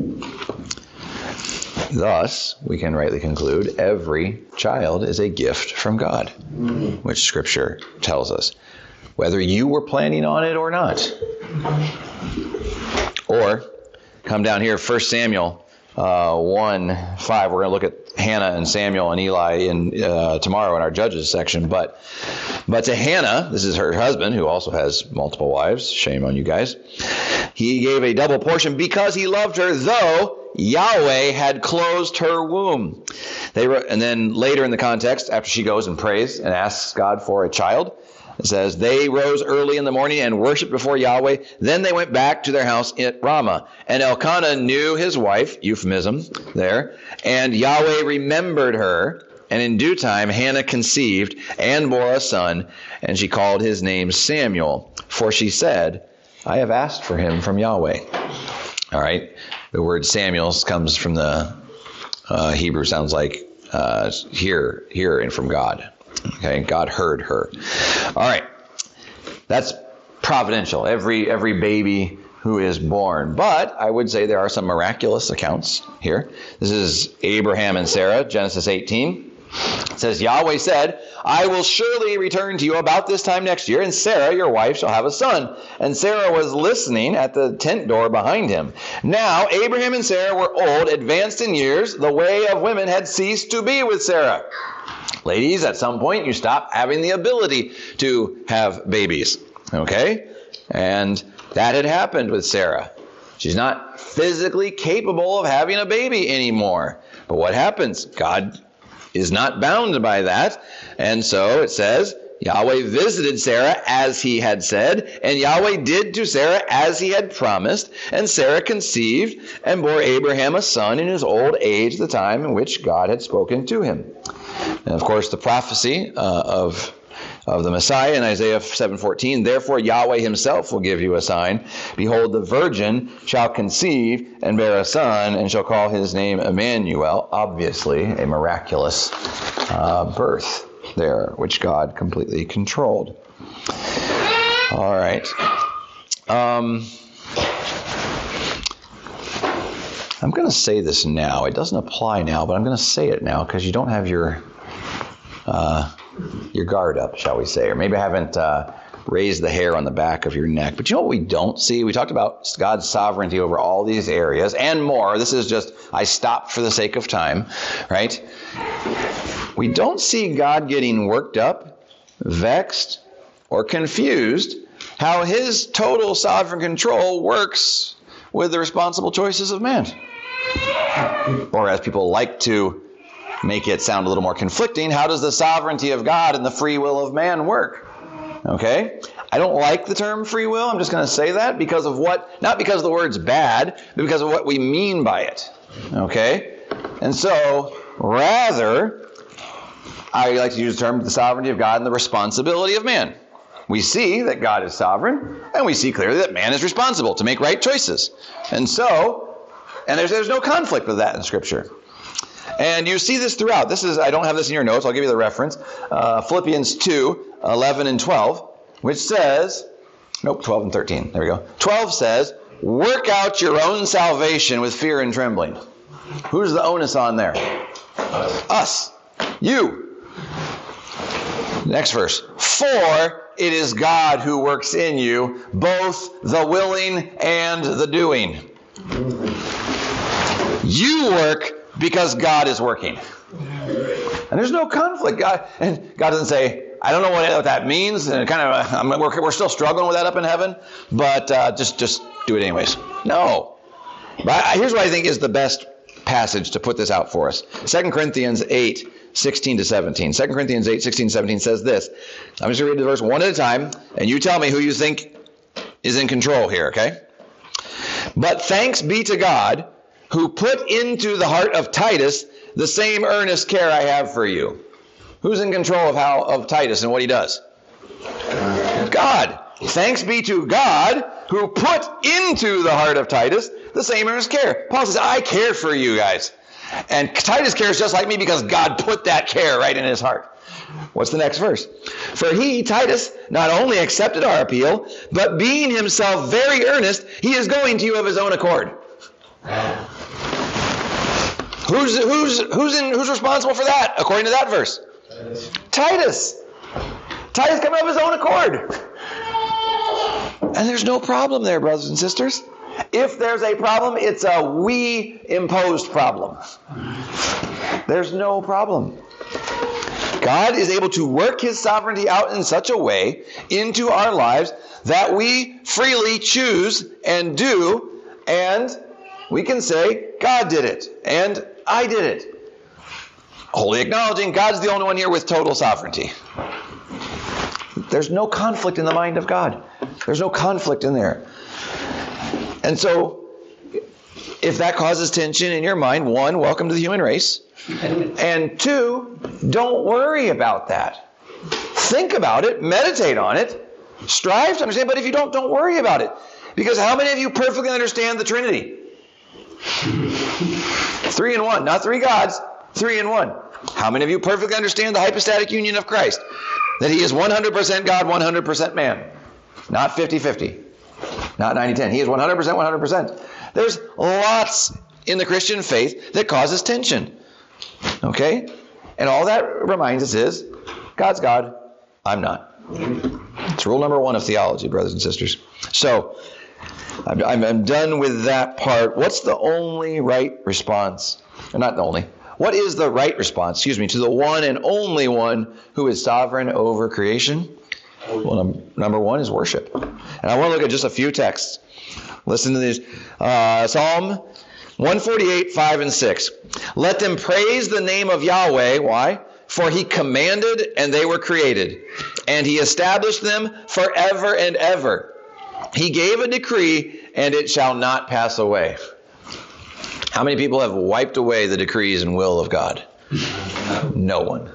Thus, we can rightly conclude every child is a gift from God, which Scripture tells us, whether you were planning on it or not. Or, come down here, First Samuel uh, one five. We're going to look at Hannah and Samuel and Eli in, uh, tomorrow in our Judges section. But, but to Hannah, this is her husband, who also has multiple wives. Shame on you guys. He gave a double portion because he loved her, though Yahweh had closed her womb. They were, and then later in the context, after she goes and prays and asks God for a child, it says, they rose early in the morning and worshipped before Yahweh. Then they went back to their house at Ramah. And Elkanah knew his wife, euphemism there, and Yahweh remembered her. And in due time, Hannah conceived and bore a son, and she called his name Samuel. For she said, "I have asked for him from Yahweh." All right. The word Samuel comes from the uh, Hebrew, sounds like uh, hear, hear, and from God. Okay, God heard her. All right, that's providential. Every every baby who is born. But I would say there are some miraculous accounts here. This is Abraham and Sarah, Genesis eighteen. It says, Yahweh said, "I will surely return to you about this time next year, and Sarah, your wife, shall have a son." And Sarah was listening at the tent door behind him. Now Abraham and Sarah were old, advanced in years. The way of women had ceased to be with Sarah. Ladies, at some point you stop having the ability to have babies. Okay? And that had happened with Sarah. She's not physically capable of having a baby anymore. But what happens? God is not bound by that. And so it says, Yahweh visited Sarah as he had said, and Yahweh did to Sarah as he had promised. And Sarah conceived and bore Abraham a son in his old age, the time in which God had spoken to him. And of course, the prophecy uh, of of the Messiah in Isaiah seven fourteen, "Therefore Yahweh himself will give you a sign. Behold, the virgin shall conceive and bear a son, and shall call his name Emmanuel." Obviously, a miraculous uh, birth there, which God completely controlled. All right. Um, I'm going to say this now. It doesn't apply now, but I'm going to say it now because you don't have your uh, your guard up, shall we say, or maybe I haven't uh, raised the hair on the back of your neck. But you know what we don't see? We talked about God's sovereignty over all these areas and more. This is just, I stopped for the sake of time, right? We don't see God getting worked up, vexed, or confused how his total sovereign control works with the responsible choices of man. Or as people like to make it sound a little more conflicting, how does the sovereignty of God and the free will of man work? Okay? I don't like the term free will. I'm just going to say that because of what, not because the word's bad, but because of what we mean by it. Okay? And so, rather, I like to use the term the sovereignty of God and the responsibility of man. We see that God is sovereign, and we see clearly that man is responsible to make right choices. And so, and there's, there's no conflict with that in Scripture. And you see this throughout. This is, I don't have this in your notes. I'll give you the reference. Uh, Philippians two, eleven and twelve, which says, nope, twelve and thirteen. There we go. twelve says, "Work out your own salvation with fear and trembling." Who's the onus on there? Us. Us. You. Next verse. "For it is God who works in you, both the willing and the doing." You work because God is working. And there's no conflict. God, and God doesn't say, I don't know what, what that means. And kind of, I'm, we're, we're still struggling with that up in heaven, but uh, just, just do it anyways. No. But I, here's what I think is the best passage to put this out for us. Second Corinthians eight, sixteen to seventeen. Second Corinthians eight, sixteen to seventeen says this. I'm just going to read the verse one at a time, and you tell me who you think is in control here, okay? But thanks be to God, who put into the heart of Titus the same earnest care I have for you. Who's in control of how of Titus and what he does? God. Thanks be to God, who put into the heart of Titus the same earnest care. Paul says, I care for you guys. And Titus cares just like me because God put that care right in his heart. What's the next verse? For he, Titus, not only accepted our appeal, but being himself very earnest, he is going to you of his own accord. Who's who's who's in who's responsible for that according to that verse? Titus. Titus. Titus coming of his own accord. And there's no problem there, brothers and sisters. If there's a problem, it's a we-imposed problem. There's no problem. God is able to work his sovereignty out in such a way into our lives that we freely choose and do, and we can say, God did it, and I did it. Wholly acknowledging God's the only one here with total sovereignty. There's no conflict in the mind of God. There's no conflict in there. And so, if that causes tension in your mind, one, welcome to the human race. And two, don't worry about that. Think about it, meditate on it, strive to understand, but if you don't, don't worry about it. Because how many of you perfectly understand the Trinity? Three in one, not three gods, three in one. How many of you perfectly understand the hypostatic union of Christ? That he is one hundred percent God, one hundred percent man. Not fifty-fifty. Not ninety ten. He is one hundred percent, one hundred percent. There's lots in the Christian faith that causes tension. Okay? And all that reminds us is, God's God, I'm not. It's rule number one of theology, brothers and sisters. So, I'm, I'm done with that part. What's the only right response? Or not the only. What is the right response, excuse me, to the one and only one who is sovereign over creation? Well, num- number one is worship. And I want to look at just a few texts. Listen to these. Uh, Psalm one forty-eight, five and six. Let them praise the name of Yahweh. Why? For he commanded and they were created. And he established them forever and ever. He gave a decree and it shall not pass away. How many people have wiped away the decrees and will of God? No one.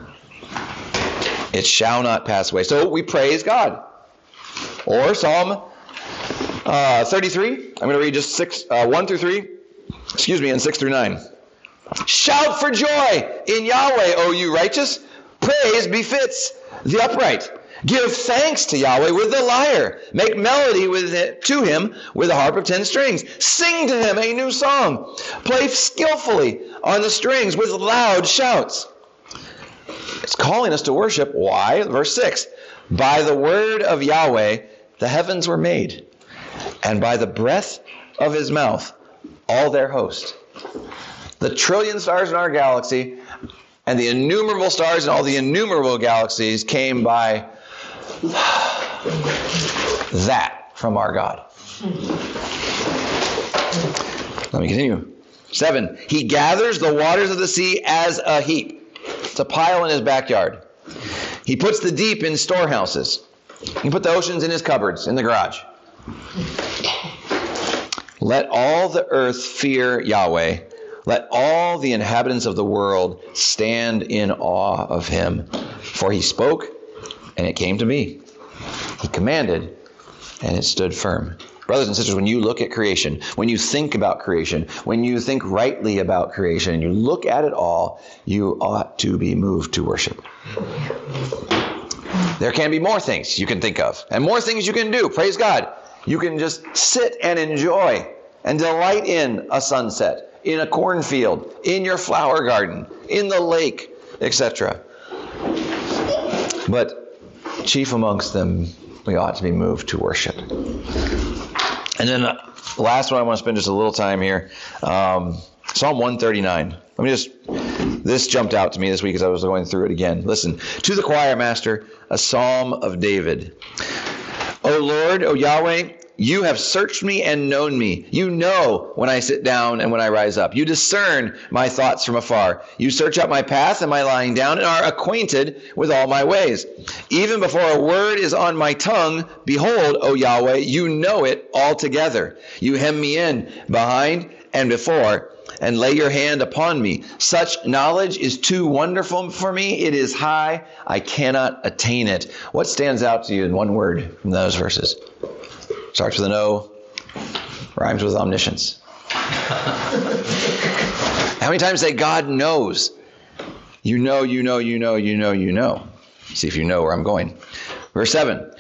It shall not pass away. So we praise God. Or Psalm uh, thirty-three. I'm going to read just six, uh, one through three. Excuse me, and six through nine. Shout for joy in Yahweh, O you righteous. Praise befits the upright. Give thanks to Yahweh with the lyre. Make melody with it, to him with a harp of ten strings. Sing to him a new song. Play skillfully on the strings with loud shouts. It's calling us to worship. Why? Verse six. By the word of Yahweh the heavens were made, and by the breath of his mouth all their host. The trillion stars in our galaxy and the innumerable stars in all the innumerable galaxies came by that from our God. Let me continue. Seven. He gathers the waters of the sea as a heap. It's a pile in his backyard. He puts the deep in storehouses. He put the oceans in his cupboards, in the garage. Let all the earth fear Yahweh. Let all the inhabitants of the world stand in awe of him. For he spoke, and it came to be. He commanded, and it stood firm. Brothers and sisters, when you look at creation, when you think about creation, when you think rightly about creation, and you look at it all, you ought to be moved to worship. There can be more things you can think of, and more things you can do. Praise God. You can just sit and enjoy and delight in a sunset, in a cornfield, in your flower garden, in the lake, et cetera. But chief amongst them, we ought to be moved to worship. And then the last one, I want to spend just a little time here. Um, Psalm one thirty-nine. Let me just, this jumped out to me this week as I was going through it again. Listen. To the choir master, a psalm of David. O Lord, O Yahweh, You have searched me and known me. You know when I sit down and when I rise up. You discern my thoughts from afar. You search out my path and my lying down and are acquainted with all my ways. Even before a word is on my tongue, behold, O Yahweh, you know it altogether. You hem me in behind and before, and lay your hand upon me. Such knowledge is too wonderful for me. It is high. I cannot attain it. What stands out to you in one word from those verses? Starts with an O, rhymes with omniscience. How many times say God knows? You know, you know, you know, you know, you know. See if you know where I'm going. Verse seven.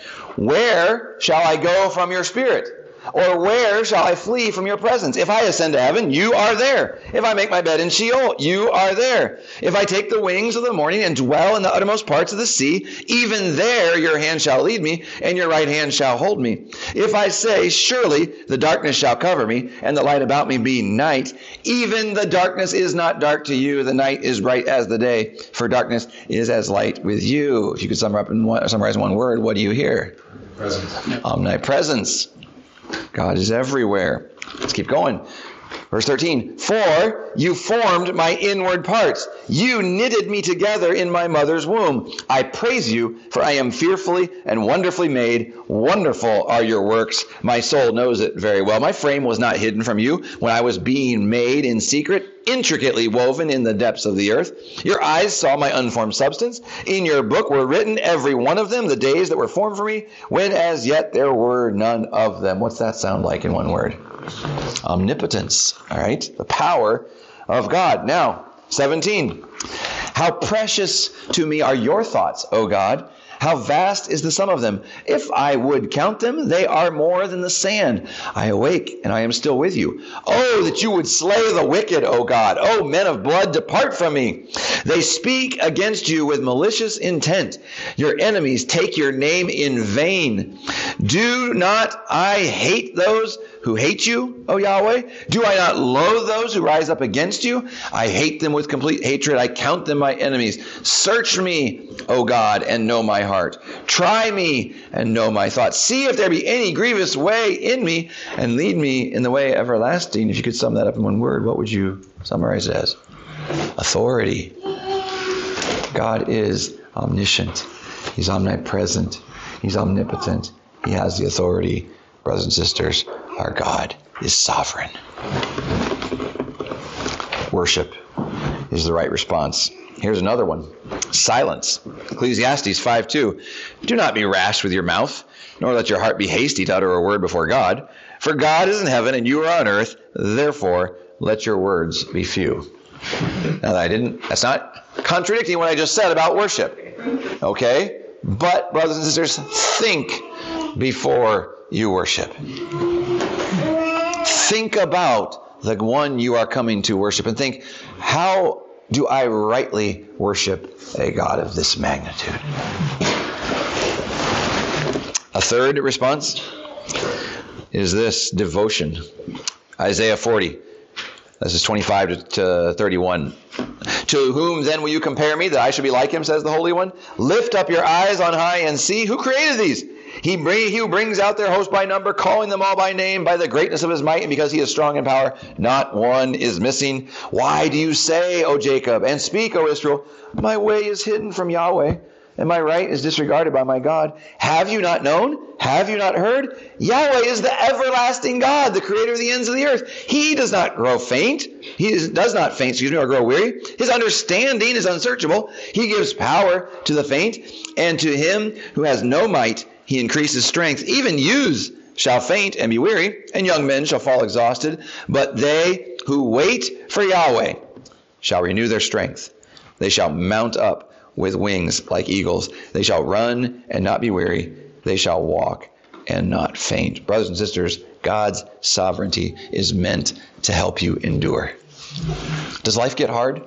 Where shall I go from your spirit? Or where shall I flee from your presence? If I ascend to heaven, you are there. If I make my bed in Sheol, you are there. If I take the wings of the morning and dwell in the uttermost parts of the sea, even there your hand shall lead me, and your right hand shall hold me. If I say, surely the darkness shall cover me, and the light about me be night, even the darkness is not dark to you. The night is bright as the day, for darkness is as light with you. If you could sum up in one, summarize in one word, what do you hear? Presence. Omnipresence. God is everywhere. Let's keep going. Verse thirteen. For you formed my inward parts. You knitted me together in my mother's womb. I praise you, for I am fearfully and wonderfully made. Wonderful are your works. My soul knows it very well. My frame was not hidden from you when I was being made in secret, intricately woven in the depths of the earth. Your eyes saw my unformed substance. In your book were written, every one of them, the days that were formed for me, when as yet there were none of them. What's that sound like in one word? Omnipotence. All right? The power of God. Now, seventeen. How precious to me are your thoughts, O God. How vast is the sum of them. If I would count them, they are more than the sand. I awake, and I am still with you. Oh, that you would slay the wicked, O God. Oh, men of blood, depart from me. They speak against you with malicious intent. Your enemies take your name in vain. Do not I hate those who hate you, O Yahweh? Do I not loathe those who rise up against you? I hate them with complete hatred. I count them my enemies. Search me, O God, and know my heart. Try me and know my thoughts. See if there be any grievous way in me, and lead me in the way everlasting. If you could sum that up in one word, what would you summarize it as? Authority. God is omniscient. He's omnipresent. He's omnipotent. He has the authority. Brothers and sisters, our God is sovereign. Worship is the right response. Here's another one. Silence. Ecclesiastes five two. Do not be rash with your mouth, nor let your heart be hasty to utter a word before God. For God is in heaven and you are on earth. Therefore, let your words be few. Now, I didn't, that's not contradicting what I just said about worship. Okay? But, brothers and sisters, think before you worship. Think about the one you are coming to worship and think, how do I rightly worship a God of this magnitude? A third response is this: devotion. Isaiah forty. This is twenty-five to thirty-one. To whom then will you compare me, that I should be like him, says the Holy One? Lift up your eyes on high and see who created these. He, bring, he who brings out their host by number, calling them all by name, by the greatness of his might, and because he is strong in power, not one is missing. Why do you say, O Jacob, and speak, O Israel, my way is hidden from Yahweh, and my right is disregarded by my God? Have you not known? Have you not heard? Yahweh is the everlasting God, the creator of the ends of the earth. He does not grow faint. He does not faint, excuse me, or grow weary. His understanding is unsearchable. He gives power to the faint, and to him who has no might, he increases strength. Even youths shall faint and be weary, and young men shall fall exhausted. But they who wait for Yahweh shall renew their strength. They shall mount up with wings like eagles. They shall run and not be weary. They shall walk and not faint. Brothers and sisters, God's sovereignty is meant to help you endure. Does life get hard?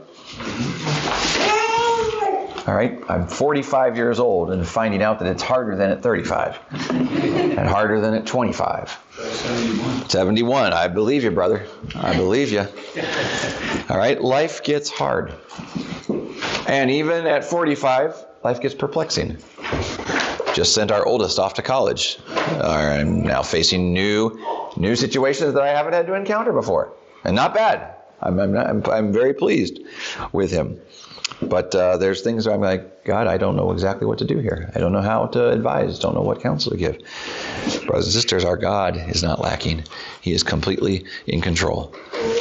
All right, I'm forty-five years old and finding out that it's harder than at thirty-five and harder than at twenty-five. seventy-one. seventy-one. I believe you, brother. I believe you. All right, life gets hard. And even at forty-five, life gets perplexing. just sent our oldest off to college. I'm now facing new new situations that I haven't had to encounter before. And not bad. I'm I'm, not, I'm, I'm very pleased with him. But uh, there's things where I'm like, God, I don't know exactly what to do here. I don't know how to advise. Don't know what counsel to give. Brothers and sisters, our God is not lacking. He is completely in control.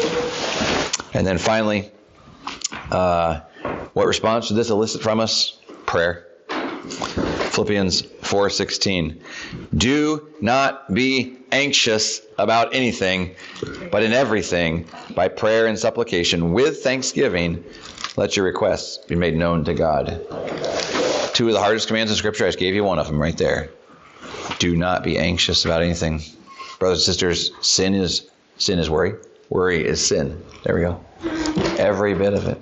And then finally, uh, what response should this elicit from us? Prayer. Philippians four sixteen. Do not be anxious about anything, but in everything, by prayer and supplication, with thanksgiving, let your requests be made known to God. Two of the hardest commands in Scripture, I just gave you one of them right there. Do not be anxious about anything. Brothers and sisters, sin is sin is worry. Worry is sin. There we go. Every bit of it.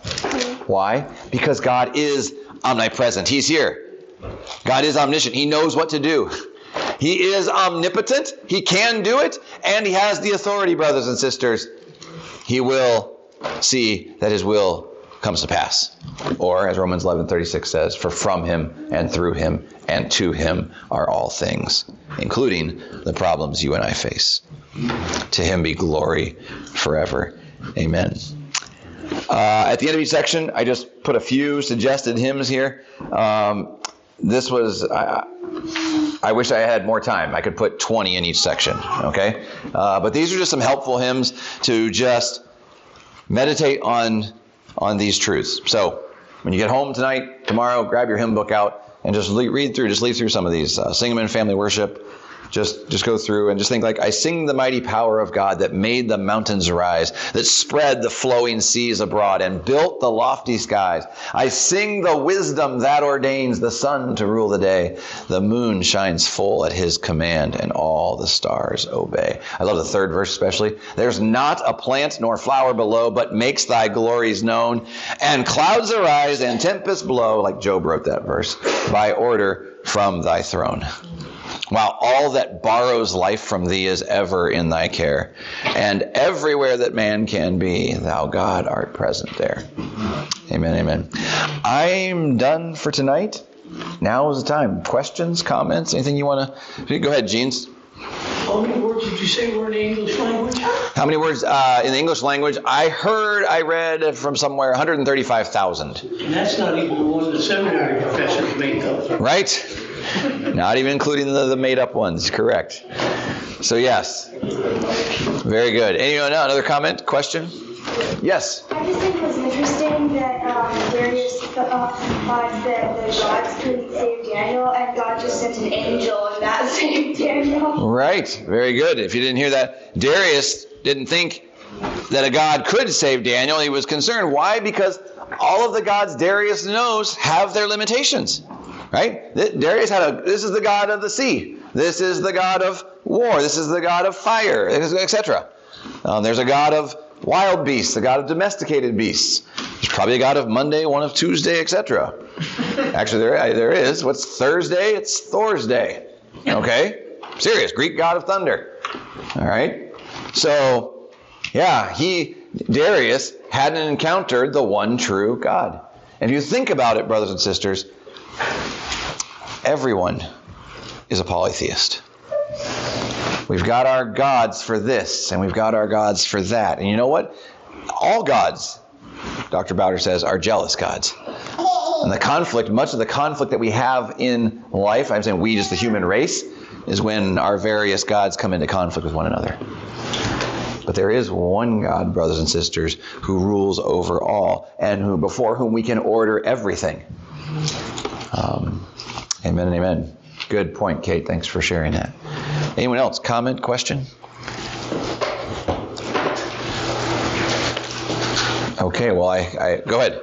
Why? Because God is omnipresent. He's here. God is omniscient. He knows what to do. He is omnipotent. He can do it. And he has the authority, brothers and sisters. He will see that his will comes to pass. Or, as Romans eleven thirty-six says, for from him and through him and to him are all things, including the problems you and I face. To him be glory forever. Amen. Uh, at the end of each section, I just put a few suggested hymns here. Um, this was, I, I wish I had more time. I could put twenty in each section, okay? Uh, but these are just some helpful hymns to just meditate on, on these truths. So when you get home tonight, tomorrow, grab your hymn book out and just le- read through, just lead through some of these. Uh, sing them in family worship. Just just go through and just think like, I sing the mighty power of God that made the mountains rise, that spread the flowing seas abroad and built the lofty skies. I sing the wisdom that ordains the sun to rule the day. The moon shines full at his command and all the stars obey. I love the third verse especially. There's not a plant nor flower below, but makes thy glories known. And clouds arise and tempests blow, like Job wrote that verse, by order from thy throne. While all that borrows life from thee is ever in thy care, and everywhere that man can be, thou God art present there. Amen, amen. I'm done for tonight. Now is the time. Questions, comments, anything you want to... Go ahead, Jeans. How many words did you say were in the English language? How many words uh, in the English language? I heard, I read from somewhere one hundred thirty-five thousand. And that's not even the one the seminary professors made up. Right? Not even including the, the made-up ones. Correct. So, yes. Very good. Anyone, another comment, question? Yes? I just think it was interesting that um, Darius uh, thought that the gods couldn't save Daniel, and God just sent an angel, and that saved Daniel. Right. Very good. If you didn't hear that, Darius didn't think that a god could save Daniel. He was concerned. Why? Because all of the gods Darius knows have their limitations. Right? Darius had a, this is the god of the sea. This is the god of war. This is the god of fire, et cetera. Um, there's a god of wild beasts, a god of domesticated beasts. There's probably a god of Monday, one of Tuesday, et cetera. Actually, there, there is. What's Thursday? It's Thor's day. Okay? Serious. Greek god of thunder. All right? So, yeah, he, Darius, hadn't encountered the one true God. And if you think about it, brothers and sisters, everyone is a polytheist. We've got our gods for this, and we've got our gods for that. And you know what? All gods, Doctor Bowder says, are jealous gods. And the conflict, much of the conflict that we have in life, I'm saying we, just the human race, is when our various gods come into conflict with one another. But there is one God, brothers and sisters, who rules over all, and who before whom we can order everything. Um, amen and amen. Good point, Kate. Thanks for sharing that. Anyone else? Comment, question? Okay, well, I, I go ahead.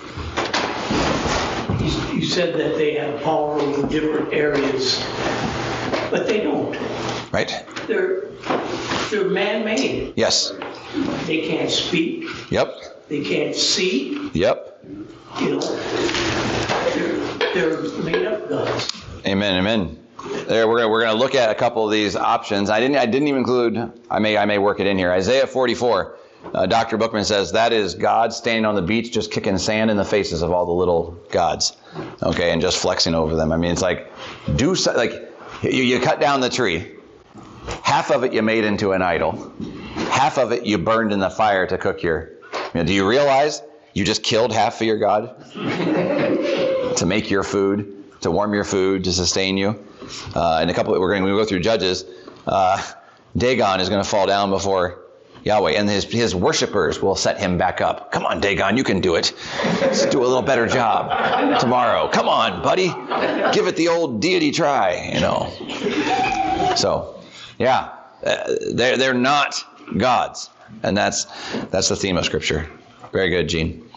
You, you said that they have power over different areas, but they don't. Right. They're they're man-made. Yes. They can't speak. Yep. They can't see. Yep. You know, they're, they're made-up gods. Amen, amen. There, we're gonna, we're going to look at a couple of these options. I didn't I didn't even include. I may I may work it in here. Isaiah forty-four Uh, Doctor Bookman says that is God standing on the beach just kicking sand in the faces of all the little gods, okay, and just flexing over them. I mean, it's like, do so, like you, you cut down the tree. Half of it you made into an idol. Half of it you burned in the fire to cook your... You know, do you realize you just killed half of your God to make your food, to warm your food, to sustain you? Uh, in a couple, we're going to go through Judges. Uh, Dagon is going to fall down before Yahweh, and his his worshipers will set him back up. Come on, Dagon, you can do it. Let's do a little better job tomorrow. Come on, buddy, give it the old deity try. You know. So, yeah, uh, they're they're not gods, and that's that's the theme of Scripture. Very good, Gene.